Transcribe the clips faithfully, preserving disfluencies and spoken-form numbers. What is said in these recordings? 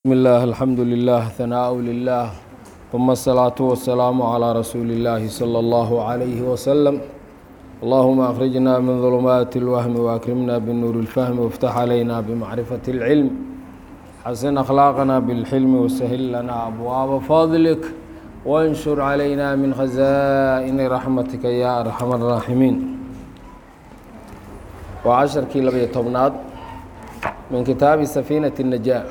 بسم الله الحمد لله ثناء لله ثم الصلاة والسلام على رسول الله صلى الله عليه وسلم اللهم أخرجنا من ظلمات الوهم وأكرمنا بالنور الفهم وافتح علينا بمعرفة العلم حسن أخلاقنا بالحلم وسهل لنا أبواب فضلك وانشر علينا من خزائن رحمتك يا أرحم الراحمين وعشر كيلو بيتوبنات من كتاب سفينة النجاة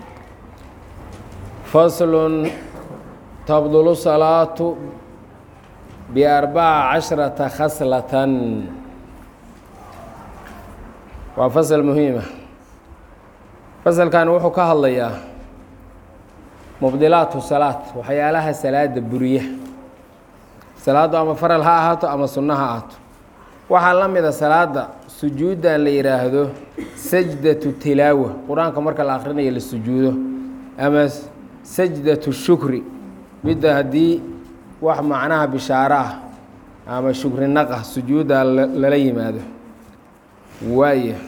فصل تبطل الصلاة بأربع عشرة خصلة وفصل مهمة فصل كان وحو كهالليا مبدلات الصلاة وحيالها صلاة بريه صلاة أما فرلها أهاتو أما سنها أهاتو waxaa la mida salaada sujuudan la yiraahdo sajdatu tilaawa quraanka marka la akhrinayo la sujuudo ama sajdatu shukri midda hadii wax macnaha bishaara ama shukri naqa sujuuda la yimaado waaya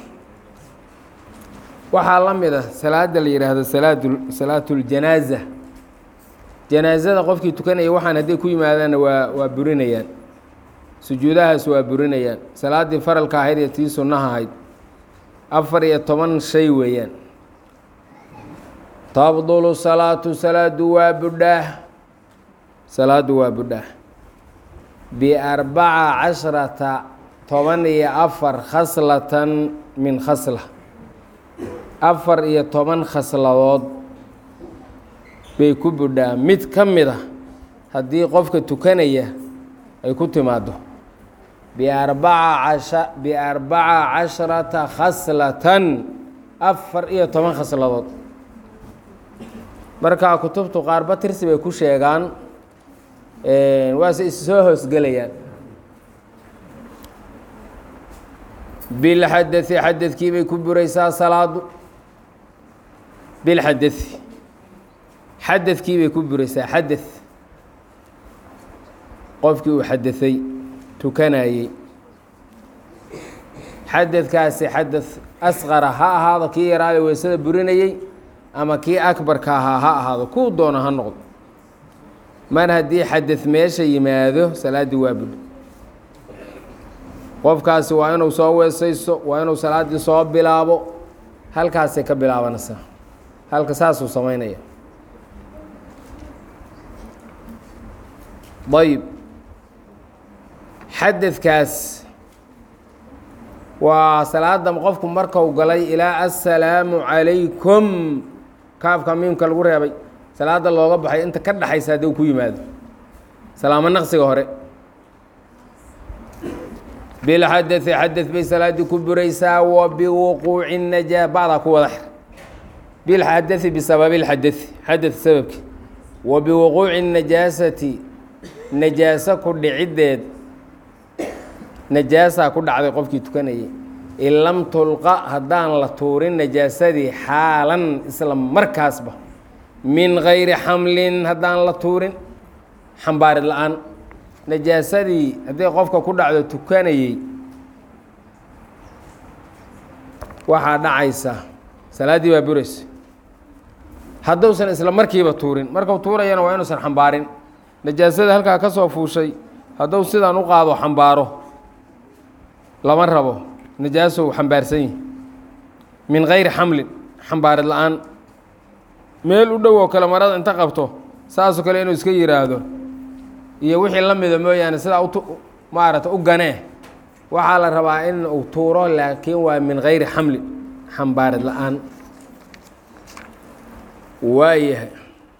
waxaa la mida salaada la yiraahdo salaatu salaatul janaaza janaazada qofkii tukanaya waxaan hadii ku yimaadana waa waa burinayaan sujuudahaas waa burinayaan salaadii faralka ahayd ee tii sunnaha ahayd afar iyo toban shay weeyaan tabdulu salaatu salaadu waa budhaah salaadu waa budhaah biarbaca cashrata toban iyo afar khaslatan min khasla afar iyo toban khasladood bay ku budhaa mid ka mid a haddii qofka tukanaya ay ku timaado biarbaca cashrata khaslatan afar iyo toban khasladood markaa kutubtu qaarba tirsi bay ku sheegaan waase issoo hoosgelayaan bilxadai xadadkii bay ku buraysaa salaadu bilxadai xadadkii bay ku buraysaa xadad qofkii uu xadaثay tukanayey xadadkaasi xadad asqara ha ahaado kii yaraada weysada burinayey ama kii akbarka ahaa ha ahaado kuu doona ha noqdo mar haddii xadad meesha yimaado salaaddii waa budho qofkaasi waa inuu soo weesayso waa inuu salaaddii soo bilaabo halkaasay ka bilaabanaysaa halka saasuu samaynaya ayb xadadkaas waa salaada qofku markau galay ilaa assalaamu calaykum kaafka miimka lagu reebay salaada looga baxay inta ka dhaxaysa haddii u ku yimaado salaamo naqsiga hore bilxadai xadad bay salaaddii ku buraysaa wa biwuquuci najaa bacdaa ku wada xir bilxadai bisababi lxadai xadad sababki wa biwuquuci najaasati najaaso ku dhiciddeed najaasaa ku dhacday qofkii tukanayay in lam tulqa haddaan la tuurin najaasadii xaalan isla markaasba min gayri xamlin haddaan la tuurin xambaarid la-aan najaasadii haddii qofka ku dhacdo tukanayey waxaa dhacaysa salaaddii baa buraysa hadduusan isla markiiba tuurin markuu tuurayana waa inuusan xambaarin najaasada halkaa ka soo fuushay hadduu sidaan u qaado xambaaro lama rabo najaaso uu xambaarsan yihi min gayri xamlin xambaarid la-aan meel u dhow oo kale marada inta qabto saasoo kale inuu iska yiraahdo iyo wixii la mida mooyaane sidaa u maarata u ganee waxaa la rabaa in uu tuuro laakiin waa min gayri xamlin xambaarid la-aan waayahay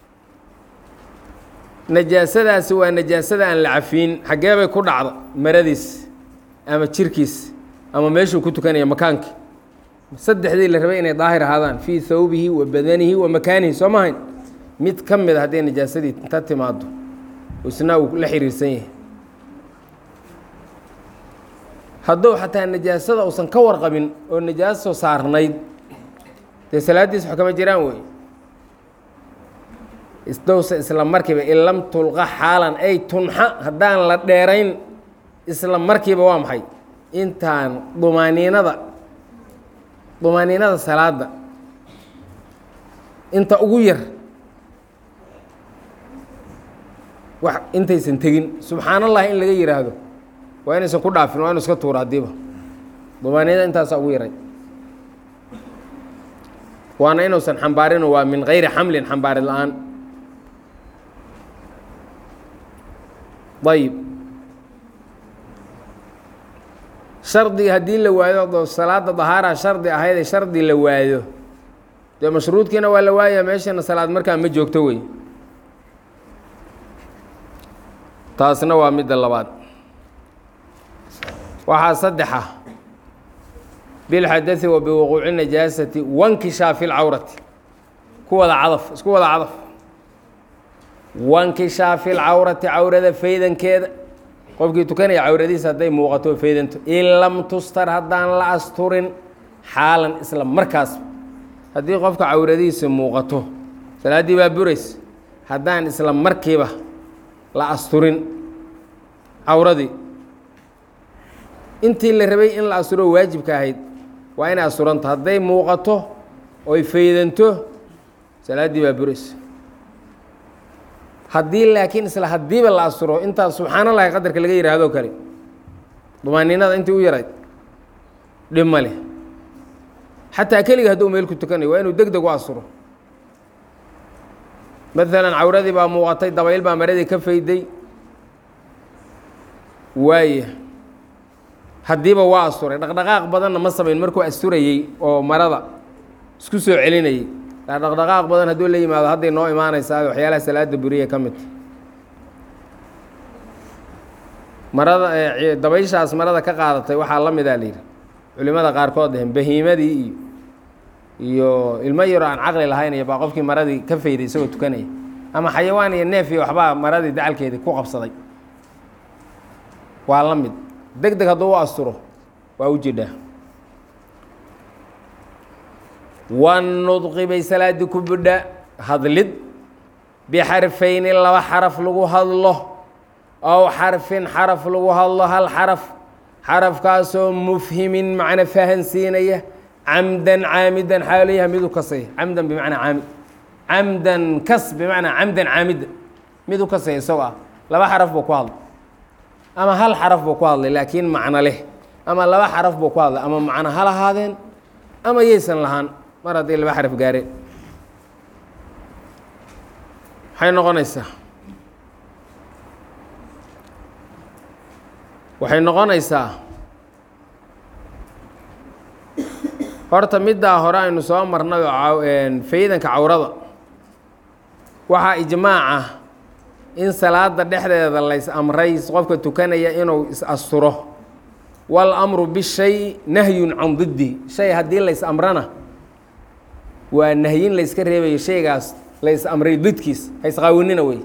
najaasadaasi waa najaasada aan la cafiin xaggee bay ku dhacda maradiis ama jirkiis ama meeshuu ku tukanaya makaankii saddexdii la rabay inay daahir ahaadaan fii thawbihi wa badanihi wa makaanihi soo mahayn mid ka mid a hadday najaasadii inta timaado isna uu la xiriirsan yahay hadduu xataa najaasada uusan ka warqabin oo najaaso saarnayd dee salaaddiis wax kama jiraan wey isdowsa isla markiiba in lam tulqa xaalan ay tunxa haddaan la dheerayn isla markiiba waa maxay intaan dumaaniinada dumaaniinada salaada inta ugu yar wax intaysan tegin subxaan allah in laga yidhaahdo waa inaysan ku dhaafin waa inu iska tuura haddiiba dumaaniyada intaasaa ugu yaray waana inuusan xambaarin waa min gayri xamlin xambaarid la-aan ayib shardi haddii la waayo salaada dahaara shardi ahaydee shardi la waayo dee mashruudkiina waa la waaya meeshana salaad markaa ma joogto wey taasna waa midda labaad waxaa saddexa bilxadai wa biwuquuci najaasati wankishaafi lcawrati ku wada cadaf isku wada cadaf wankishaafi lcawrati cawrada faydankeeda qofkii tukanaya cawradiisa hadday muuqato faydanto in lam tustar haddaan la asturin xaalan isla markaas haddii qofka cawradiisa muuqato salaaddii baa burays haddaan isla markiiba la asturin cawradii intii la rabay in la asturo waajibka ahayd waa inay asturanto hadday muuqato oy faydanto salaaddii baa burays haddii laakiin isla haddiiba la asturo intaas subxaan allahi qadarka laga yidhaahdo kale dumaaninada intii u yarayd dhib ma leh xataa keliga hadduu meel ku tukanayo waa inuu deg deg u asturo maalan cawradii baa muuqatay dabayl baa maradii ka fayday waaya haddiiba waa asturay dhaqdhaqaaq badanna ma samayn markuu asturayey oo marada isku soo celinayey dhaqdhaqaaq badan hadduu la yimaado hadday noo imaanaysaa waxyaalaha salaada buriya ka midta marada dabayshaas marada ka qaadatay waxaa la midaa la yidhi culimada qaarkood dhaheen bahiimadii iyo iyo ilmo yaro aan caqli lahayn iyo baa qofkii maradii ka fayday isagoo tukanaya ama xayawaan iyo neef iyo waxbaa maradii dacalkeedii ku qabsaday waa la mid deg deg hadduu u asturo waa u jidhaa wanudqi bay salaadii ku budha hadlid bixarfayni laba xaraf lagu hadlo ow xarfin xaraf lagu hadlo hal xaraf xarafkaasoo mufhimin macna fahansiinaya camdan caamidan xaalayaha mid u kasaya camdan bimacnaa caamid camdan kas bimacnaa camdan caamida mid u kasaya isagoo ah laba xaraf buu ku hadlay ama hal xaraf buu ku hadlay laakiin macno leh ama laba xaraf buu ku hadlay ama macno ha lahaadeen ama yaysan lahaan mar hadday laba xaraf gaareen maxay noqonaysaa waxay noqonaysaa horta middaa hore aynu soo marnay oo faydanka cawrada waxaa ijmaaca in salaada dhexdeeda lays amray qofka tukanaya inuu is asturo walamru bishay nahyun can diddi shay haddii lays amrana waa nahyin layska reebayo shaygaas lays amray didkiis ha isqaawinina wey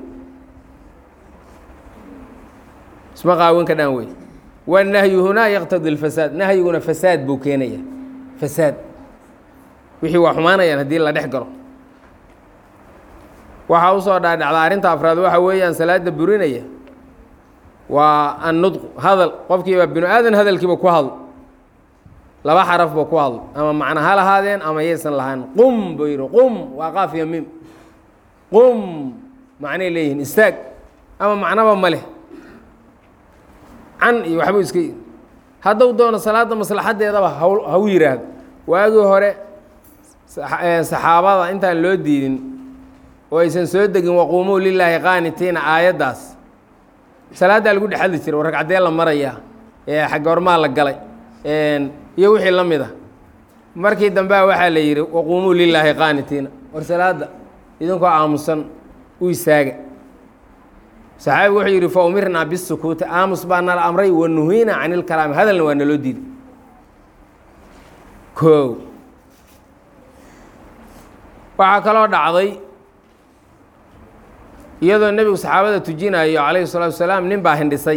isma qaawin ka dhan wey wanahyu hunaa yaqtadi اlfasaad nahyiguna fasaad buu keenaya fasaad wixii waa xumaanayaan haddii la dhex galo waxaa usoo dhaadhacda arrinta afraad waxa weeyaan salaada burinaya waa annudqu hadal qofkiiba binu aadan hadalkiiba ku hadl laba xarafba ku hadl ama macno ha lahaadeen ama yaysan lahaan qum buu yidhi qum waa qaaf iyo mim qum macnay leeyihiin istaag ama macnoba ma leh can iyo waxbuu iska yidhi hadduu doono salaadda maslaxaddeedaba haw ha u yidhaahdo waagii hore saxaabada intaan loo diidin oo aysan soo degin waquumuu lilaahi qaanitiina aayaddaas salaaddaa lagu dhex hadli jiray oo ragcaddee la marayaa ee xaggoormaa la galay iyo wixii la mid a markii dambea waxaa la yidhi waquumuu lilaahi qaanitiina war salaadda idinkoo aamusan u istaaga saxaabigu wuxuu yidhi fa umirnaa bisukuuti aamus baa nala amray wa nuhiina can ilkalaami hadalna waa naloo diiday koow waxaa kaloo dhacday iyadoo nebigu saxaabada tujinayo calayhi salaatu wasalaam nin baa hindhisay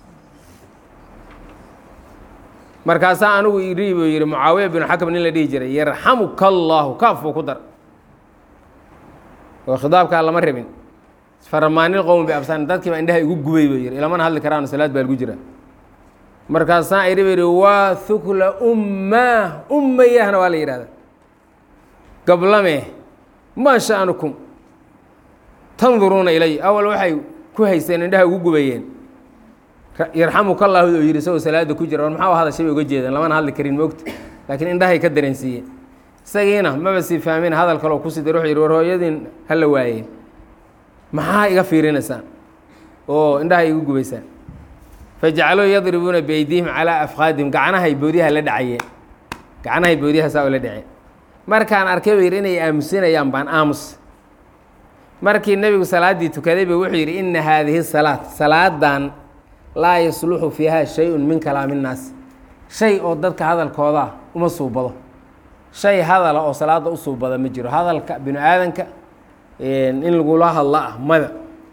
markaasaa anigu idhi buu yidhi mucaawiya binu xakam nin la dhihi jiray yarxamuka allaahu kaaf buu ku dar oo khidaabkaa lama rabin faramaanil qowm biabsaan dadkiiba indhaha igu gubay buu yidhi ilamana hadli karaano salaad baa lagu jira markaasaan idhi buu yidhi waa hukla ummaa ummayahna waa la yidhahda gablame maa sha'nukum tanduruuna ilay awal waxay ku haysteen indhaha ugu gubayeen yarxamuka allahu oo yidhi isagoo salaada ku jira war maxaa hadashay bay uga jeedeen lamana hadli karin moogta laakiin indhahay ka dareensiiyeen isagiina maba sii fahmin hadal kale oo ku sii dar wuxuu yidhi war hooyadiin hala waayeen maxaa iga fiirinaysaan oo indhaha igu gubaysaan fajacaluu yadribuuna biaydiihim calaa afqaadihim gacnahay boodyaha la dhacayeen gacnahay boodyaha saa ula dhaceen markaan arkay buu yidhi inay aamusinayaan baan aamus markii nebigu salaaddii tukaday ba wuxuu yidhi ina haadihi salaat salaadan laa yasluxu fiiha shay-un min kalaami innaas shay oo dadka hadalkooda uma suubado shay hadala oo salaada u suubada ma jiro hadalka binu aadanka in lagula hadla ah mada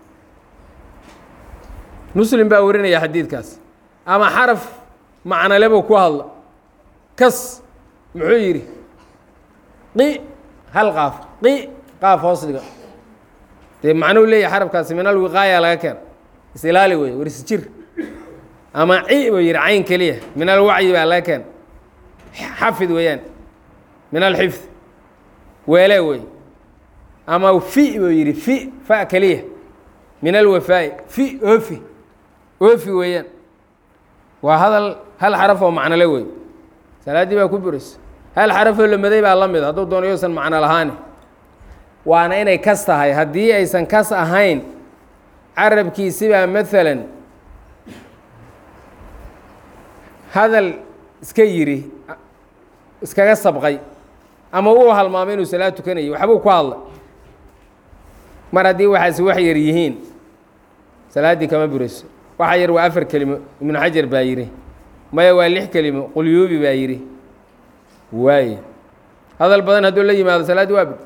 muslim baa warinaya xadiidkaas ama xaraf macnalebuu ku hadla kas muxuu yidhi qi hal qaaf qi qaaf hoos dhiga dee macnuu leeyahay xarafkaasi min alwiqaaya laga keena isilaali wey warisi jir ama ci buu yidhi cayn keliya min alwacyi baa laga keena xafid weeyaan min alxifd weele wey ama fi buu yidhi fi fa keliya min alwafaa'i fi oofi oofi weeyaan waa hadal hal xaraf oo macnole wey salaaddii baa ku buraysa hal xarafoo lamaday baa la mid hadduu doono yousan macno lahaani waana inay kas tahay haddii aysan kas ahayn carabkiisibaa maalan hadal iska yidhi iskaga sabqay ama uu halmaamay inuu salaad tukanayo waxbuu ku hadlay mar haddii waxaasi wax yar yihiin salaaddii kama burayso waxa yar waa afar kelimo ibnu xajar baa yidhi maya waa lix kelimo qulyuubi baa yidhi waaye hadal badan hadduu la yimaado salaaddii waa bud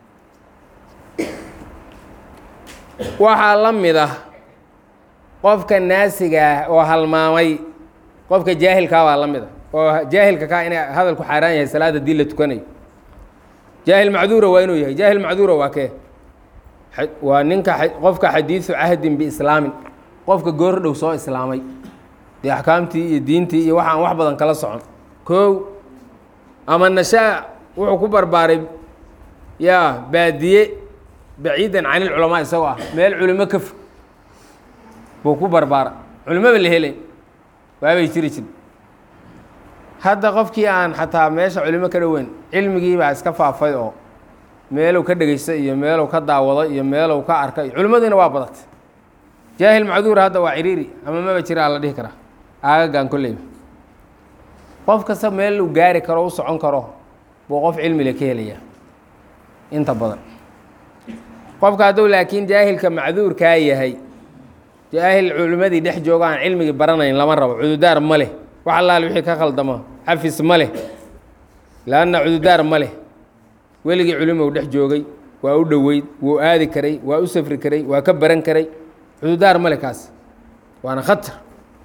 waxaa la mid ah qofka naasiga ah oo halmaamay qofka jaahilkaa baa la mid ah oo jaahilka kaa inay hadalku xaaraan yahay salaad haddii la tukanayo jaahil macduura waa inuu yahay jaahil macduura waa kee waa ninka qofka xadiidu cahdin biislaamin qofka goor dhow soo islaamay dee axkaamtii iyo diintii iyo waxaan wax badan kala socon kow ama nashaa wuxuu ku barbaaray yaa baadiye baciidan can ilculamaa isagoo ah meel culimo ka fog buu ku barbaara culimaba la helay waabay jiri jir hadda qofkii aan xataa meesha culimo ka dhoweyn cilmigii baa iska faafay oo meelow ka dhegeysta iyo meelow ka daawado iyo meelow ka arka culimmadiina waa badatay jaahil macduura hadda waa ciriiri ama maba jiraa la dhihi karaa aagagan kolleyba qof kasta meel uu gaari karo u socon karo buu qof cilmile ka helayaa inta badan qofka hadduu laakiin jaahilka macduurkaa yahay jaahil culimmadii dhex jooga aan cilmigii baranayn lama rabo cududaar ma leh wax allaale wixii ka khaldamo xafis ma leh laanna cududaar ma leh weligii culimow dhex joogay waa u dhoweyd wuu aadi karay waa u safri karay waa ka baran karay cududaar ma leh kaas waana khatar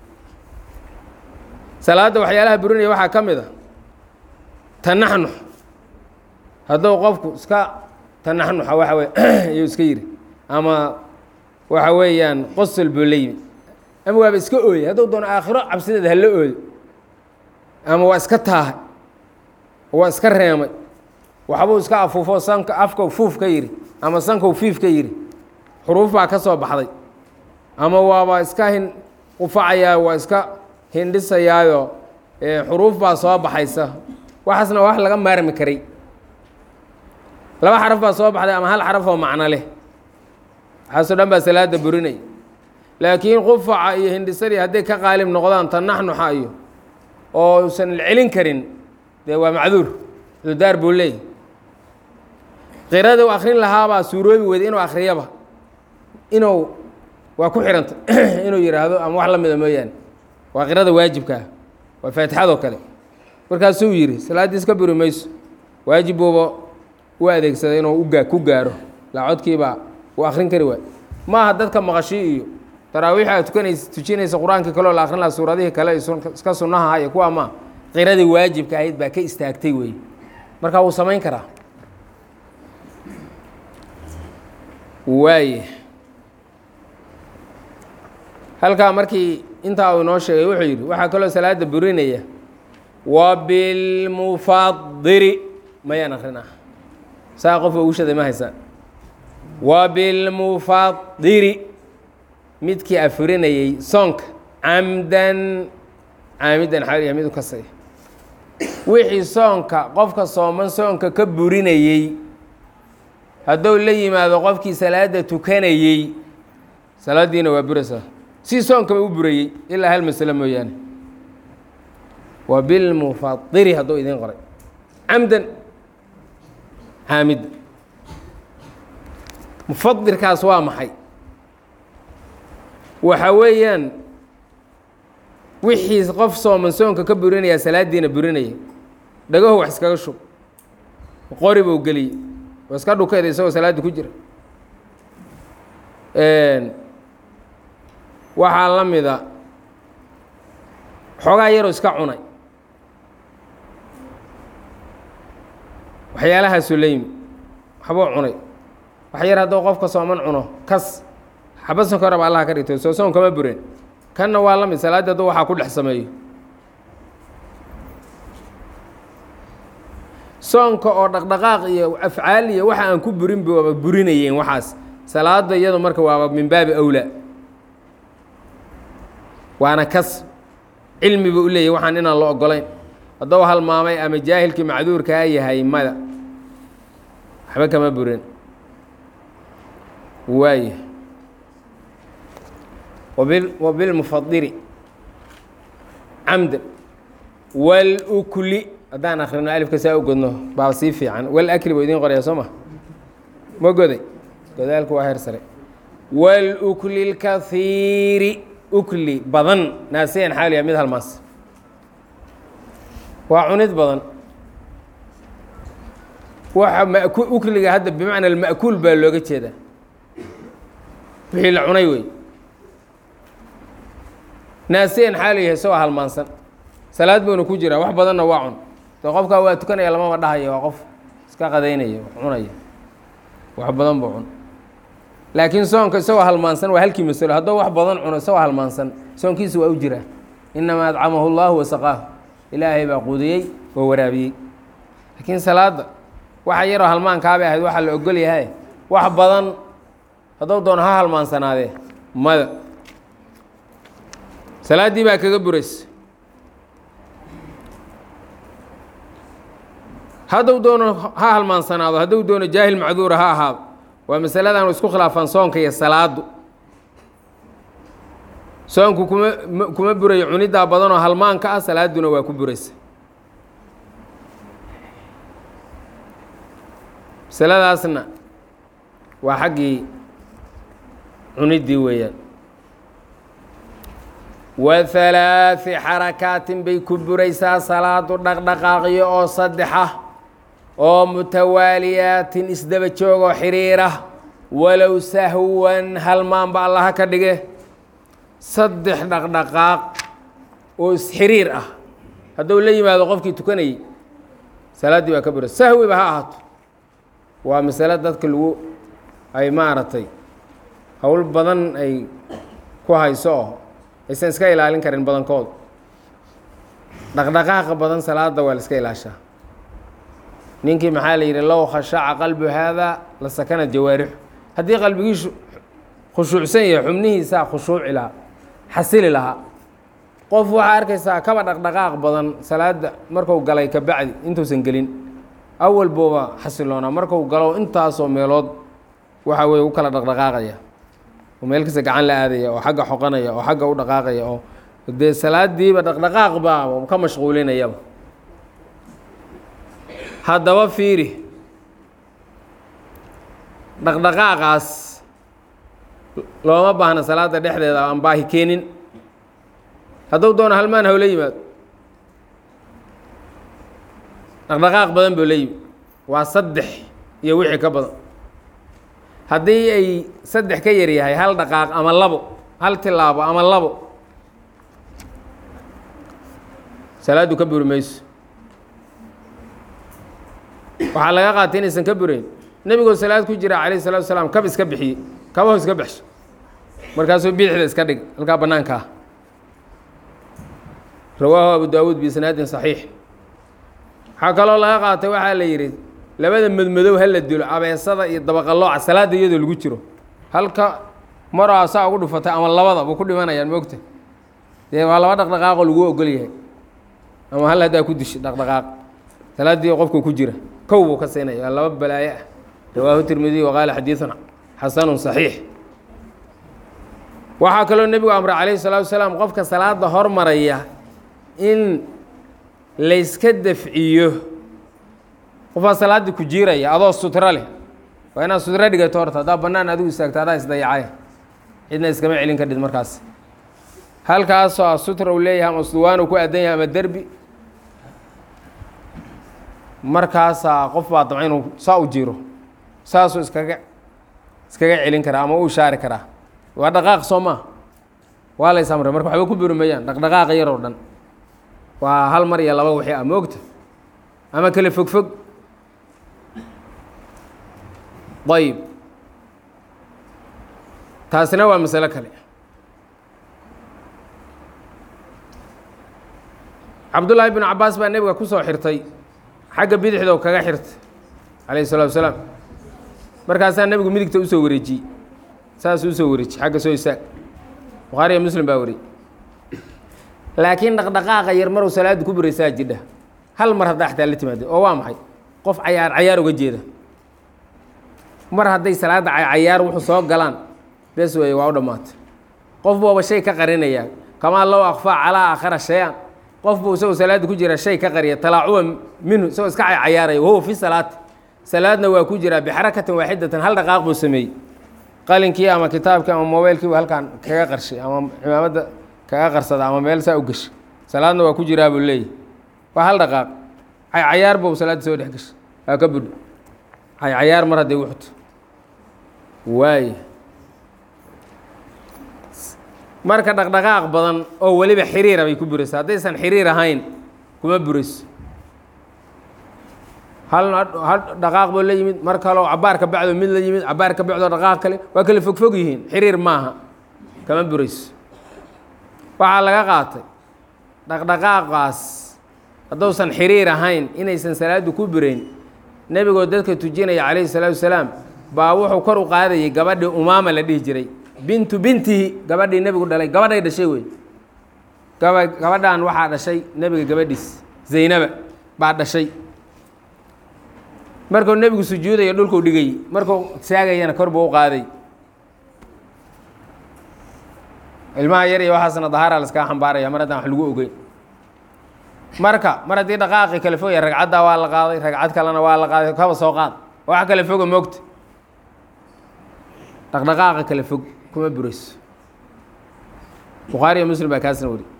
salaadda waxyaalaha burinaya waxaa ka mid a tanaxnux hadduu qofku iska tanaxnuxa waxa wey ayuu iska yidhi ama waxa weeyaan qosol buu la yimi ama waaba iska ooyey hadduu doono aakhiro cabsideeda hala ooyo ama waa iska taahay waa iska reemay waxbuu iska afuufo sanka afkau fuuf ka yidhi ama sankau fiif ka yidhi xuruuf baa ka soo baxday ama waaba iska hin qufacayaa waa iska hindhisayaayo xuruuf baa soo baxaysa waxaasna wax laga maarmi karay laba xaraf baa soo baxday ama hal xaraf oo macno leh waxaasoo dhan baa salaada burinay laakiin qufaca iyo hindhisadii hadday ka qaalib noqdaan tanaxnuxa iyo oo usan celin karin dee waa macduur cududaar buu leeyahy qirada u akrin lahaabaa suuroobi weyday inuu akriyaba inuu waa ku xihanta inuu yidhaahdo ama wax la mida mooyaane waa qirada waajibkaa waa faatixadoo kale markaasuu yidhi salaaddii iska buri mayso waajib buuba u adeegsaday inuu ugaa ku gaaro laa codkiibaa uu akrin kari waay maaha dadka maqashii iyo taraawiixi aad tukanaysa tujinaysa qur-aankii kaleo la akrin laha suuradihii kale iska sunnaha iyo kuwaa maa qiradii waajibka ahayd baa ka istaagtay weeye markaa wuu samayn karaa waaye halkaa markii intaa uu inoo sheegay wuxuu yidhi waxaa kaloo salaada burinaya wa bilmufadiri mayaan akrin ah saa qof ugu shaday ma haysaan wabilmufadiri midkii afurinayey soonka camdan caamidan xaaliya mid u kasay wixii soonka qofka sooman soonka ka burinayey hadduu la yimaado qofkii salaada tukanayey salaadiina waa buraysaa si soonkaba u burayey ilaa hal masalo mooyaane wabilmufadiri hadduu idiin qoray camdan caamida mufadirkaas waa maxay waxa weeyaan wixii qof sooman soonka ka burinayaa salaadiina burinaya dhagaho wax iskaga shub qori buu geliyey waa iska dhukeeda isagoo salaadda ku jira waxaa la mida xoogaa yaroo iska cunay waxyaalahaasuu la yimi waxbuu cunay wax yar hadduu qofka sooman cuno kas xaba sonkoraba allaha ka dhigto soo soon kama bureen kanna waa la mid salaadda hadduu waxaa ku dhex sameeyo soonka oo dhaqdhaqaaq iyo afcaal iyo waxa aan ku burin waaba burinayeen waxaas salaada iyadu marka waaba min baabi awlaa waana kas cilmi buu u leeyahy waxaan inaan la ogolayn hadduu halmaamay ama jaahilkii macduurkaa yahay mada waxba kama burin waaya wabilmufadiri camdan walukli haddaan akrino alifka saa u godno baa sii fiican walakli buu idiin qoraya soo ma ma goday godaalku waa heer sare walukli lkahiiri ukli badan naasiyan xaaliya mid halmaas waa cunid badan waxa maku ukliga hadda bimacna alma'kuul baa looga jeedaa wixii la cunay wey naasiyan xaaliyahay soo halmaansan salaad buuna ku jiraa wax badanna waa cun de qofkaa waa tukanaya lamama dhahaya waa qof iska qadaynaya wax cunaya wax badan buu cun laakiin soonka isagoo halmaansan waa halkii masalo hadduu wax badan cuno isagoo halmaansan soonkiisa waa u jiraa inamaa adcamahu llahu wasaqaahu ilaahay baa quudiyey oo waraabiyey laakiin salaadda waxa yaroo halmaankaabay ahayd waxaa la ogol yahay wax badan hadduu doono ha halmaansanaadee mada salaaddii baa kaga buraysa hadduu doono ha halmaansanaado hadduu doono jaahil macduura ha ahaado waa masaladan isku khilaafaan soonka iyo salaadu soonku kuma kuma burayo cunidaa badan oo halmaanka ah salaaduna waa ku buraysa masaladaasna waa xaggii cuniddii weeyaan wa halaaثi xarakaatin bay ku buraysaa salaadu dhaqdhaqaaqyo oo saddexa oo mutawaaliyaatin isdaba joogoo xiriira walow sahwan halmaanba allaha ka dhige saddex dhaqdhaqaaq oo isxiriir ah hadduu la yimaado qofkii tukanayey salaaddii baa ka buraysa sahwiba ha ahaato waa masalo dadka lagu ay maaragtay howl badan ay ku hayso oo aysan iska ilaalin karin badankooda dhaqdhaqaaqa badan salaada waa la iska ilaashaa ninkii maxaa la yidhi low khashaca qalbu haadaa la sakana jawaarixu haddii qalbigiisu khushuucsan yahay xubnihiisaa khushuuci lahaa xasili lahaa qof waxaa arkaysaa kaba dhaqdhaqaaq badan salaada marku galay ka bacdi intuusan gelin awal buuba xasiloonaa marku galo intaasoo meelood waxa weye u kala dhaqdhaqaaqaya oo meel kasta gacan la aadaya oo xagga xoqanaya oo xagga u dhaqaaqaya oo dee salaadiiba dhaqdhaqaaq baa ka mashquulinayaba haddaba fiiri dhaqdhaqaaqaas looma baahna salaada dhexdeeda aan baahi keenin hadduu doono halmaan hawla yimaado dhaqdhaqaaq badan buu la yimi waa saddex iyo wixii ka badan haddii ay saddex ka yar yahay hal dhaqaaq ama labo hal tilaabo ama labo salaaddu ka buri mayso waxaa laga qaatay inaysan ka burayn nebigoo salaad ku jira calayh salatu wasalaam kab iska bixiyey kabaho iska baxsho markaasuu bidixda iska dhig halkaa bannaanka ah rawaahu abu daawuud biisnaadin saxiix waxaa kaloo laga qaatay waxaa la yidhi labada madmadow ha la dilo abeesada iyo dabaqalooca salaada iyadoo lagu jiro halka maraa saa ugu dhufatay ama labada buu ku dhimanayaan moogta dee waa laba dhaqdhaqaaqoo lagu ogol yahay ama hal haddaa ku dishi dhaqdhaqaaq salaaddii qofku ku jira kow buu ka siinaya waa laba balaayo ah rawaahu tirmidiy waqaala xadiidun xasanun saxiix waxaa kaloo nebigu amray calayhi salaatu wasalaam qofka salaada hormaraya in layska dafciyo qofaa salaaddii ku jiiraya adoo sutro leh waa inaad sutro dhigato horta haddaa bannaan adigu istaagto adaa isdayacay cidna iskama celin kadhid markaas halkaasoo a sutra uu leeyahay ama suwaan uu ku aadan yahay ama derbi markaasaa qof baa damca inuu saa u jiiro saasuu iskaga iskaga celin karaa ama u ishaari karaa waa dhaqaaq soo maa waa lays amray marka waxba ku burimayaan dhaqdhaqaaqa yar oo dhan waa hal mar iyo laba wixii ah moogta ama kale fog fog ayb taasina waa masalo kale cabdullaahi binu cabaas baa nebiga ku soo xirtay xagga bidixda oo kaga xirtay calayhi salatu wasalaam markaasaa nebigu midigta usoo wareejiyey saasuu usoo wareejiyey xagga soo isaag bukhaariya muslim baa wariyey laakiin dhaqdhaqaaqa yar maruu salaaddu ku buraysaa jidha hal mar haddaa xataa la timaada oo waa maxay qof cayaar cayaar uga jeeda mar hadday salaadda cayaar wuxuu soo galaan bes weeye waa u dhammaatay qof buuba shay ka qarinaya kamaa low akfaa calaa aakhara shay-an qof buu isagoo salaadda ku jira shay ka qariya talaacuba minhu isagoo iska cayaaraya wahuwa fi salaati salaadna waa ku jiraa bixarakatin waaxidatan hal dhaqaaq buu sameeyey qalinkii ama kitaabkii ama mobaylkii buu halkaan kaga qarshay ama cimaamadda kaga qarsada ama meel saa u geshay salaadna waa ku jiraa buu leeyahy waa hal dhaqaaq cayaar buu salaadda soo dhex gashay waa ka budho cayaar mar hadday wuxuto waay marka dhaqdhaqaaq badan oo weliba xiriira bay ku buraysa haddaysan xiriir ahayn kuma burayso hal hal dhaqaaq boo la yimid mar kaleo cabaar ka bacdo mid la yimid cabaar ka bacdoo dhaqaaq kale waa kale fogfog yihiin xiriir maaha kama burayso waxaa laga qaatay dhaqdhaqaaqaas hadduusan xiriir ahayn inaysan salaaddu ku burayn nebigoo dadka tujinaya calayhi salaatu wasalaam baa wuxuu kor u qaadayay gabadhii umaama la dhihi jiray bintu bintihi gabadhii nebigu dhalay gabadhay dhashay wey gaba gabadhan waxaa dhashay nebiga gabadhiis zaynaba baa dhashay markuu nebigu sujuudayo dhulkuu dhigay markuu saagayana kor buu u qaaday ilmaha yar iyo waxaasna dahaara laskaga xambaaraya mar haddaan wax lagu ogeyn marka mar haddii dhaqaaqi kale fogaya ragcaddaa waa la qaaday ragcad kalena waa la qaaday kaba soo qaad wax kale foga moogta dhaqdhaqaaqa kale fog kuma burayso bukhaariya muslim baa kaasna wari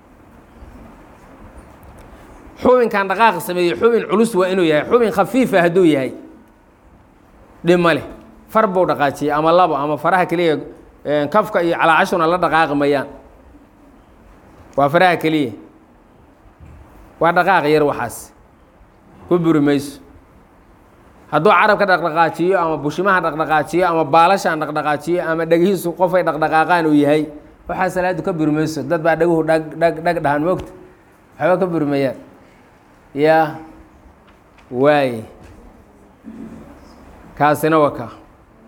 xubinkan dhaqaaqa sameeyey xubin culus waa inuu yahay xubin khafiifa hadduu yahay dhib ma leh far buu dhaqaajiyey ama labo ama faraha keliya kafka iyo calaacashuna la dhaqaaqi mayaan waa faraha keliya waa dhaqaaq yar waxaas ku buri mayso hadduu carabka dhaqdhaqaajiyo ama bushimaha dhaqdhaqaajiyo ama baalashaan dhaqdhaqaajiyo ama dhegihiisu qofay dhaqdhaqaaqaan uu yahay waxaa salaaddu ka buri mayso dad baa dhaguhu dhag dhag dhag dhahan moogta waxba ka buri mayaan yaa waaye kaasina waa kaa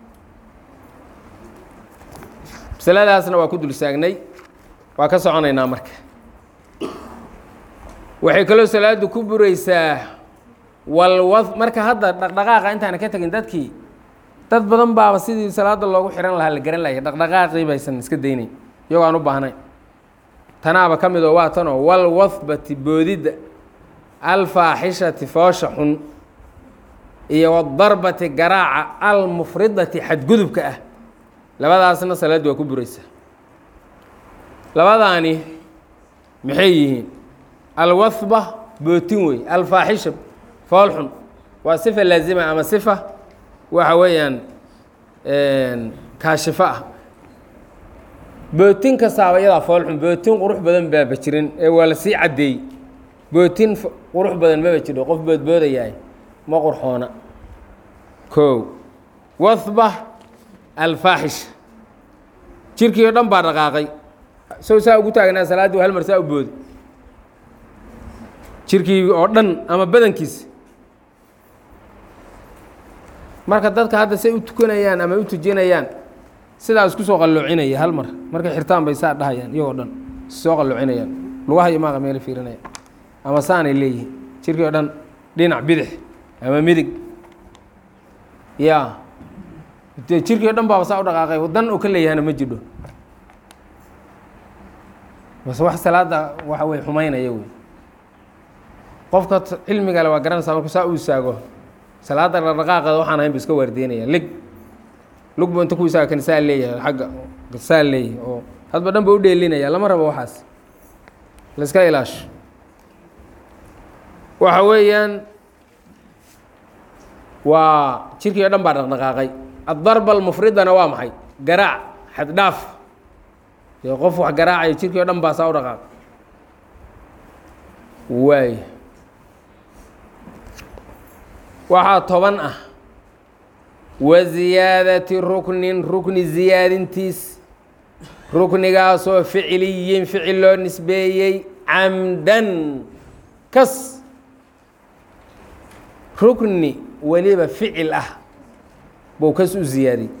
masaladaasna waa ku dul saagnay waa ka soconaynaa marka waxay kaloo salaaddu ku buraysaa walwad marka hadda dhaqdhaqaaqa intaana ka tegin dadkii dad badan baaba sidii salaada loogu xihan lahaa la garan lahay dhaqdhaqaaqii baysan iska daynayn iyagoo aan u baahnayn tanaaba ka mid oo waa tanoo walwadbati boodidda alfaaxishati foosha xun iyo wadarbati garaaca almufridati xadgudubka ah labadaasna salaaddu waa ku buraysaa labadaani maxay yihiin alwadba bootin wey alfaaxisha fool xun waa sifa laazima ama sifa waxa weeyaan kaashifo ah bootin kastaaba iyadaa fool xun bootin qurux badan baaba jirin ee waa la sii caddeeyey bootin qurux badan maba jiro qof boodboodayahay ma qurxoona kow wadba alfaaxisha jirkii oo dhan baa dhaqaaqay sow saa ugu taagnaa salaaddii hal mar saa u booday jirkii oo dhan ama badankiisa marka dadka hadda say u tukanayaan ama u tujinayaan sidaa isku soo qaloocinaya hal mar markay xirtaan bay saa dhahayaan iyagoo dhan soo qaloocinayaan lugaha iyo maaqa meel fiirinaya ama saanay leeyihiin jirkii oo dhan dhinac bidix ama midig ya dee jirkii o dhan baaba saa u dhaqaaqay wadan oo ka leeyahana ma jidho base wax salaada waxa wey xumaynaya wey qofka cilmiga le waa garanaysaa marku saa u istaago salaada dhaqdhaqaaqeeda waxaan ahayn bu iska waardeynaya lig lugbu inta ku istaaga kan saa leeyahay xagga saa leeyahay oo hadba dhan ba u dheelinaya lama rabo waxaas la iska ilaasho waxa weeyaan waa jirkii o dhan baa dhaqdhaqaaqay addarba almufridana waa maxay garaac xad dhaaf dee qof wax garaacaya jirkii o dhan baa saa u dhaqaaqay waay waxaa toban ah wa ziyaadati ruknin rukni ziyaadintiis ruknigaasoo ficiliyin ficil loo nisbeeyey camdan kas rukni weliba ficil ah buu kas u ziyaadiyey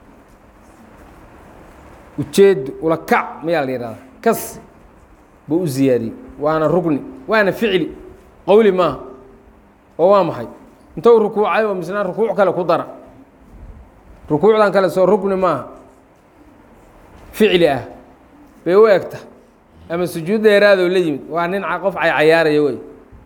ujeedo ula kac mayaa la yihahda kas buu u ziyaadiyey waana rukni waana ficli qowli maaha oo waa maxay intou rukuucay oo misnaa rukuuc kale ku dara rukuucdan kale soo rukni maaha ficli ah bay u egta ama sujuud dheeraadoo la yimid waa nin qof cay cayaaraya wey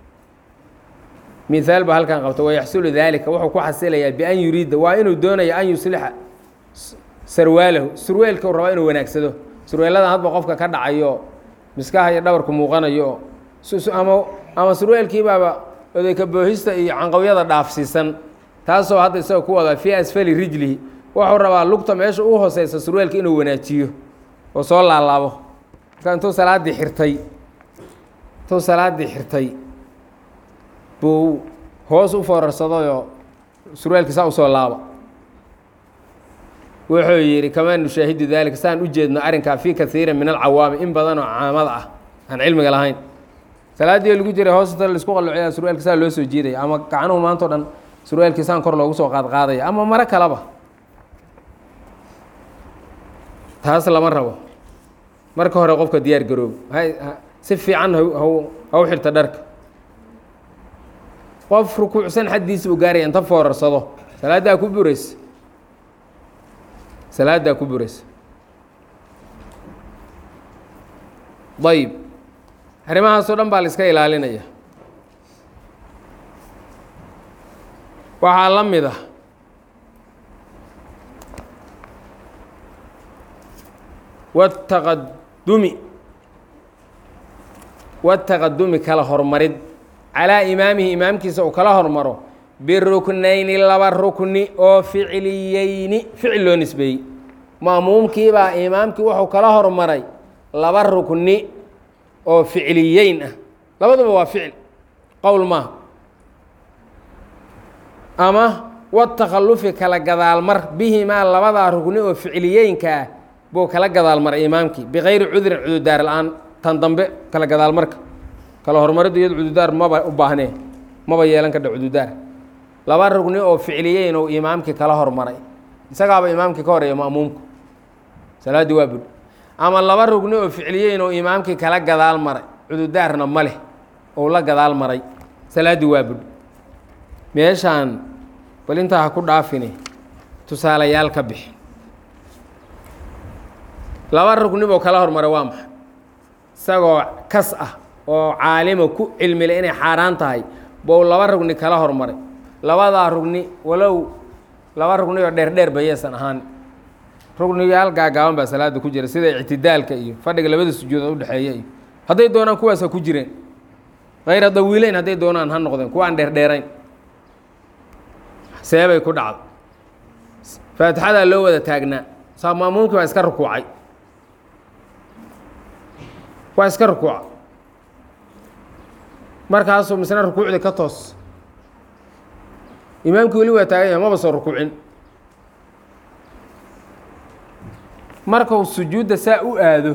mihaal ba halkan qabta wayaxsulu daalika wuxuu ku xasilayaa bian yuriida waa inuu doonayo an yuslixa sarwaalahu surweelka u rabaa inuu wanaagsado surweeladan hadba qofka ka dhacayo miskaha iyo dhabarku muuqanayo ama ama surweelkiibaaba odayka boohista iyo canqawyada dhaafsiisan taasoo hadda isagoo ku wadaa fii asfali rijlihi wuxuu rabaa lugta meesha u hooseysa surweelka inuu wanaajiyo oo soo laalaabo marka intuu salaaddii xirtay intuu salaaddii xirtay buu hoos u foorarsadayoo surweelkii saa usoo laaba wuxuu yidhi kamaa nushaahidu daalika saan u jeedno arrinkaa fii kaiirin min alcawaami in badan oo caamada ah aan cilmiga lahayn salaaddii lagu jiray hoosta laisku qalloocaya surweelka saa loo soo jiidaya ama gacanuhu maanta o dhan surweelkii saan kor loogu soo qaadqaadaya ama maro kaleba taas lama rabo marka hore qofka diyaar garoobo si fiican ha u xirta dharka qof rukuucsan xaddiisa uu gaaraya inta foorarsado salaaddaa ku buraysa salaaddaa ku buraysa ayib arrimahaasoo dhan baa la iska ilaalinaya waxaa la mid ah wataqadumi wataqadumi kala hormarid calaa imaamihi imaamkiisa uu kala hormaro biruknayni laba rukni oo ficliyeyni ficil loo nisbeeyey ma'muumkiibaa imaamkii wuxuu kala hormaray laba rukni oo ficliyeyn ah labaduba waa ficil qowl maaha ama watakhalufi kala gadaalmar bihimaa labadaa rukni oo ficliyeynka ah buu kala gadaalmaray imaamkii bikayri cudurin cududaar la-aan tan dambe kala gadaalmarka kala hormaridda iyado cududaar maba u baahnee maba yeelan kadha cududaar laba rugni oo ficliyeyn ou imaamkii kala hormaray isagaaba imaamkii ka horeeya ma'muumku salaaddii waa bud ama laba rugni oo ficliyeyn oo imaamkii kala gadaal maray cududaarna ma leh ou la gadaal maray salaaddii waa bud meeshaan bal intaa ha ku dhaafine tusaalayaal ka bixi laba rugni buu kala hormaray waa maxay isagoo kas ah oo caalima ku cilmile inay xaaraan tahay bou laba rugni kala hormaray labadaa rugni walow laba rugni oo dheer dheer bayaysan ahaan rugniyaal gaagaaban baa salaada ku jira sida ictidaalka iyo fadhiga labada sujuudood udhexeeya iyo hadday doonaan kuwaas ha ku jireen hayra dawiileyn hadday doonaan ha noqdeen kuwa aan dheerdheerayn seebay ku dhacdo faatixadaa loo wada taagnaa saa maamuumkii waa iska rukuucay waa iska rukuuca markaasuu misna rukuucdii ka toos imaamkii weli waa taagan yahay maba soo rukuucin markuu sujuudda saa u aado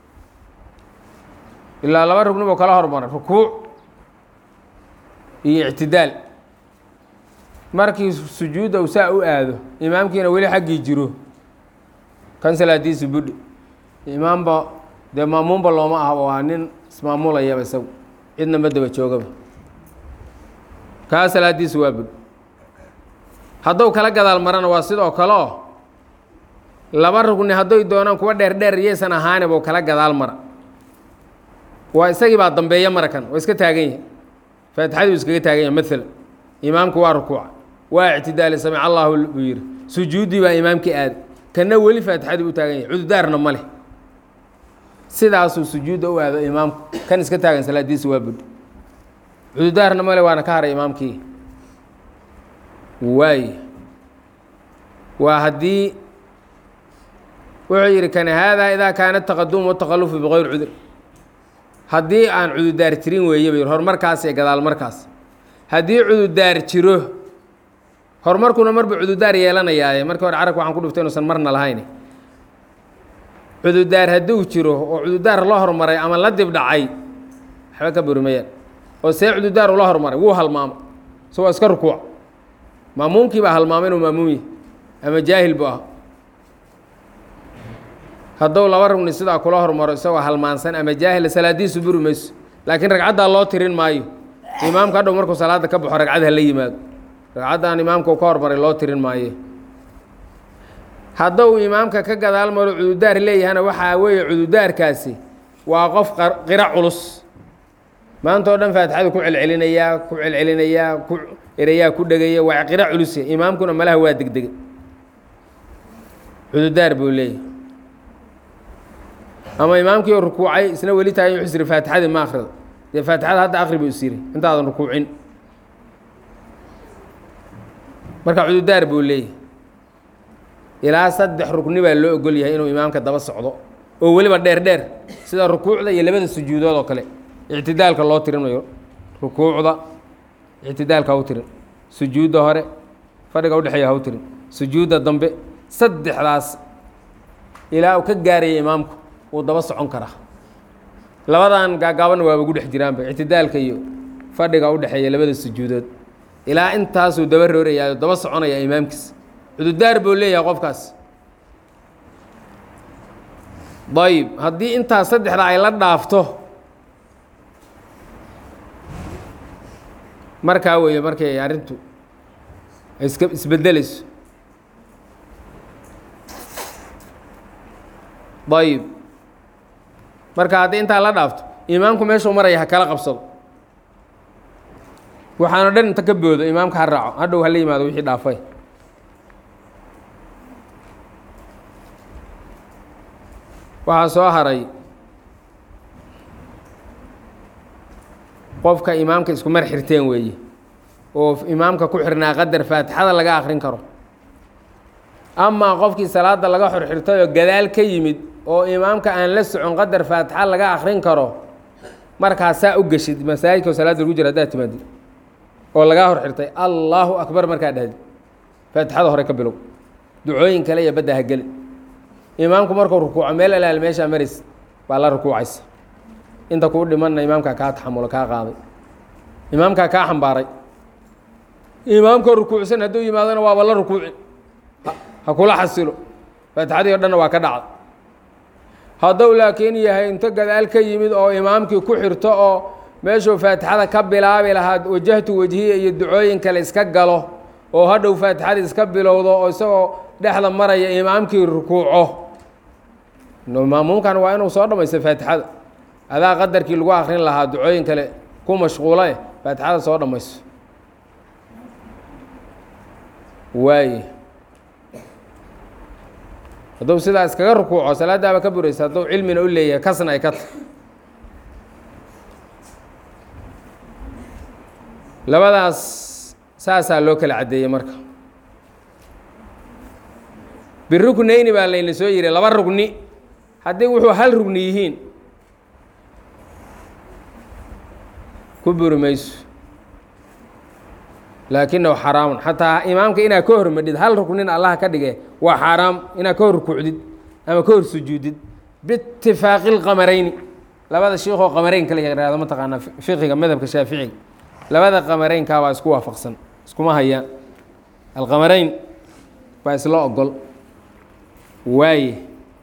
ilaa laba rugni buu kala hormaray rukuuc iyo ictidaal markii sujuudda uu saa u aado imaamkiina weli xaggii jiro kan salaadiisu budhi imaamba dee maamuunba looma aha waa nin ismaamulayaba isagu cidna ma daba joogaba kaa salaadiisu waa budhi hadduu kala gadaal marana waa sidoo kale oo laba rugni hadday doonaan kuwa dheer dheer yaysan ahaani buu kala gadaal mara waa isagii baa dambeeya marakan waa iska taagan yahay faatixadii uu iskaga taagan yahay maalan imaamku waa rukuuca waa ictidaali samic allahu buu yidhi sujuuddii baa imaamkii aada kana weli faatixadii u taagan yahay cududaarna ma leh sidaasuu sujuudda u aado imaamku kan iska taagan salaadiisa waa budhi cududaarna ma leh waana ka haray imaamkii waay waa haddii wuxuu yidhi kan haadaa idaa kaana taqadumu wataqalufu bikayr cudur haddii aan cududaar jirin weeye bay horumarkaas iyo gadaal markaas haddii cududaar jiro horumarkuna marba cududaar yeelanayaaye markii hore carabka waxaan ku dhuftay inuusan marna lahayn cududaar hadduu jiro oo cududaar la hormaray ama la dib dhacay waxba ka burimayaan oo see cududaar ula hormaray wuu halmaamo so waa iska rukuuc maamuumkii baa halmaamay inuu maamuum yahy ama jaahil buu ah hadduu laba rugni sidaa kula hormaro isagoo halmaansan ama jaahila salaadiisu buri mayso laakiin ragcaddaa loo tirin maayo imaamka hadhow markuu salaada ka baxo ragcad ha la yimaado ragcaddan imaamka ka hormaray loo tirin maayo hadduu imaamka ka gadaal maro cududaar leeyahana waxaa weeye cududaarkaasi waa qof qira culus maanta oo dhan faatixadu ku celcelinayaa ku celcelinayaa ku erayaa ku dhegaya waa qira culuse imaamkuna malaha waa degdegay cududaar buu leeyahay ama imaamkii oo rukuucay isna weli tahay wuxuu isiri faatixadii ma akhrida dee faatixada hadda akri buu isiri intaadan rukuucin marka cududaar buu leeyahay ilaa saddex rukni baa loo ogol yahay inuu imaamka daba socdo oo weliba dheer dheer sida rukuucda iyo labada sujuudood oo kale ictidaalka loo tirinayo rukuucda ictidaalka ha u tirin sujuudda hore fadhiga udhexeeya ha u tirin sujuudda dambe saddexdaas ilaa uu ka gaaraya imaamku wuu daba socon karaa labadan gaagaabanna waaba gu dhex jiraanba ictidaalka iyo fadhiga udhexeeya labada sujuudood ilaa intaasuu daba roorayaayo daba soconaya imaamkiis cududaar buu leeyahay qofkaas dayib haddii intaas saddexda ay la dhaafto markaa weeye markay arrintu ay iska isbedelayso dayib marka haddii intaa la dhaafto imaamku meeshuu maraya ha kala qabsado waxaana dhan inta ka boodo imaamka ha raaco hadhow hala yimaado wixii dhaafay waxaa soo haray qofka imaamka isku mar xirteen weeye oo imaamka ku xirnaa qadar faatixada laga akrin karo amaa qofkii salaada laga xorxirtay oo gadaal ka yimid oo imaamka aan la socon qadar faatixa laga akrin karo markaasaa u geshid masaajidka oo salaada lagu jira haddaad timaadid oo lagaa hor xirtay allaahu akbar markaa dhahdi faatixada hore ka bilow ducooyin kale iyo badda ha geli imaamku markuu rukuuco meel alaal meeshaa maris baa la rukuucaysa inta kuu dhimanna imaamkaa kaa taxamulo kaa qaaday imaamkaa kaa xambaaray imaamkoo rukuucsan hadduu yimaadona waaba la rukuucin ha kula xasilo faatixadii o dhanna waa ka dhacda hadduu laakiin yahay inta gadaal ka yimid oo imaamkii ku xirto oo meeshuu faatixada ka bilaabi lahaa wajahtu wejhiya iyo ducooyin kale iska galo oo hadhow faatixadii iska bilowdo oo isagoo dhexda maraya imaamkii rukuuco maamuumkan waa inuu soo dhamaysto faatixada adaa qadarkii lagu akrin lahaa ducooyin kale ku mashquula eh faatixada soo dhamayso waaye hadduu sidaa iskaga rukuuco salaadaaba ka buraysa hadduu cilmina u leeyahay kasna ay ka tahy labadaas saasaa loo kala caddeeyey marka biruknayni baa layna soo yihi laba rugni haddii wuxuu hal rugni yihiin ku buri mayso laakinahu xaraamun xataa imaamka inaad ka hormadhid hal ruknin allah ka dhige waa xaaraam inaad ka hor rukuucdid ama ka hor sujuudid biitifaaqi اlqamarayni labada shiikoo qamarayn kala yaraado mataqaanaa fiqiga madhabka shaaficiga labada qamaraynkaa waa isku waafaqsan iskuma hayaan alqamarayn baa isla ogol waaye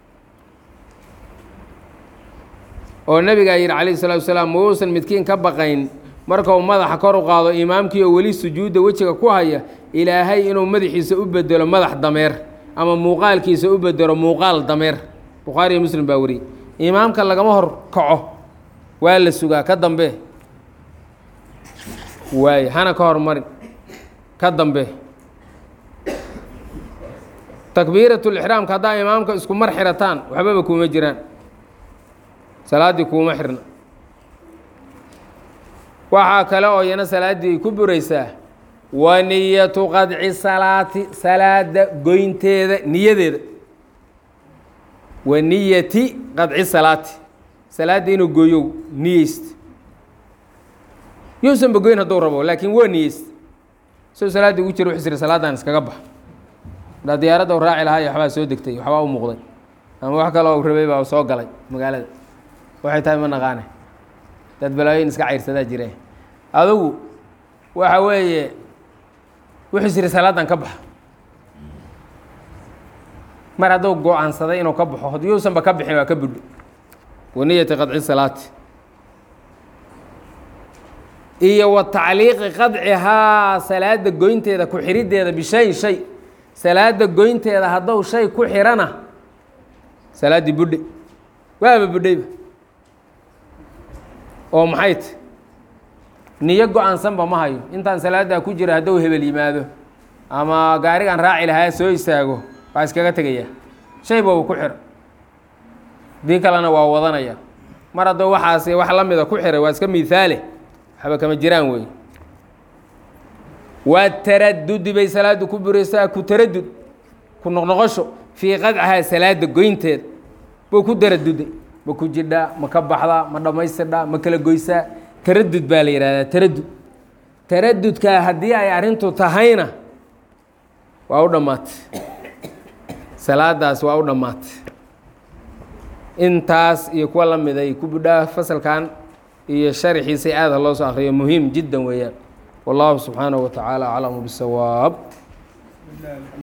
oo nabigaa yidhi calayhi salaatu wasalaam ma uusan midkiin ka baqayn markau madaxa kor u qaado imaamkii oo weli sujuudda wejiga ku haya ilaahay inuu madaxiisa u bedelo madax dameer ama muuqaalkiisa u bedelo muuqaal dameer bukhaari iyo muslim baa wariyey imaamka lagama hor kaco waa la sugaa ka dambe waaye hana ka hormarin ka dambe takbiiratulixraamka haddaa imaamka isku mar xirataan waxbaba kuuma jiraan salaaddii kuuma xirna waxaa kale oo iyana salaaddii ay ku buraysaa wa niyatu qadci salaati salaada goynteeda niyadeeda wa niyati qadci salaati salaadda inuu gooyo niyeysta yousanba goyn hadduu rabo laakiin waa niyeysta soo salaaddii ugu jira wuxuu siri salaadan iskaga bax haddaa diyaaradda u raaci lahaa iyo waxbaa soo degtay waxbaa u muuqday ama wax kale oo rabay baa soo galay magaalada waxay tahay ma naqaane dad balaayoyin iska cayrsadaa jire adugu waxa weeye wuxuu siri salaadan ka baxa mar hadduu go-aansaday inuu ka baxo haddii uusanba ka bixin waa ka budho waniyati qadci salaati iyo wa tacliiqi qadcihaa salaada goynteeda ku xiriddeeda bishayin shay salaada goynteeda hadduu shay ku xirana salaaddii budhe waaba budhayba oo maxay ta niyo go-aansanba ma hayo intaan salaaddaa ku jira hadduu hebel yimaado ama gaarigan raaci lahaa soo istaago waa iskaga tegaya shayba uu ku xiro dii kalena waa wadanaya mar hadduu waxaasi wax la mida ku xiray waa iska miihaale waxba kama jiraan wey waa taradudi bay salaaddu ku buraysaa ku taradud ku noqnoqosho fii qadcahaa salaada goynteeda buu ku taraduday ma ku jidhaa ma ka baxdaa ma dhammaystirdhaa ma kala goysaa taradud baa la yihahdaa taradud taradudkaa haddii ay arrintu tahayna waa u dhammaatay salaadaas waa u dhammaatay intaas iyo kuwa la mid ay ku budhaa fasalkan iyo sharxiisay aada loo soo akriyo muhiim jiddan weeyaan wallahu subxaanahu wa tacaala aclamu bisawaab